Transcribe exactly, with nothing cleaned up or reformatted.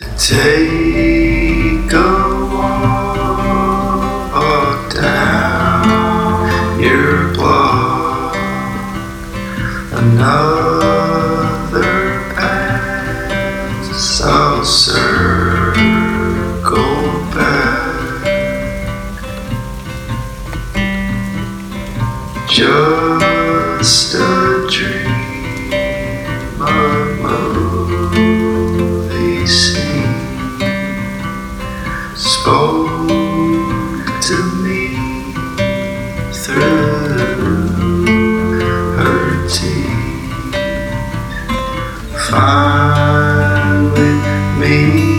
Take a walk down your block, another pass, I'll circle back. Just a dream, a movie scene spoke to me through her teeth. Fine with me.